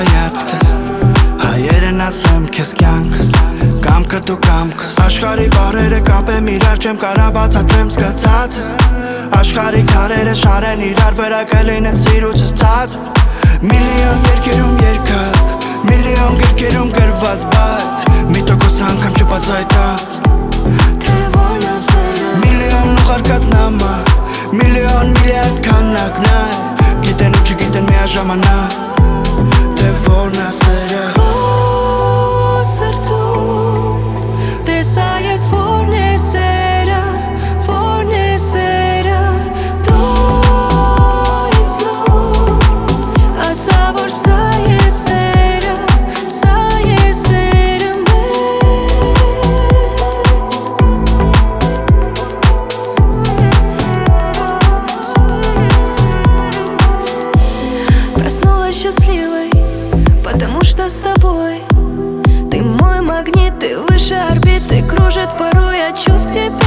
հայացքս, հայերն ասեմ քեզ կյանքս, կամքը դու կամքս։ Աշխարհի բարերը կապեմ իրար, չեմ կարա բացատրեմ զգացած։ Աշխարհի քարերը շարեն իրար վրա, կլինեն սիրուցս ցած։ Միլիոն երկերում երկած, միլիոն գրքերում գրված, բայց մի տոկոս անգամ չբացայտած, թե որն է սերը։ միլիոն ուղարկած նամակ, միլիոն միլիարդ քանակ, նայ գիտեն ու չգիտեն միաժամանակ, թե որն է սերը։ Քո սրտում տեսա ես որն է սերը, որն է սերը։ Դու ինձ լու ասա որ սա է սերը, սա է սերը Проснулась счастливой, потому что с тобой. Ты мой магнит, ты выше орбиты, кружит порой от чувств к тебе.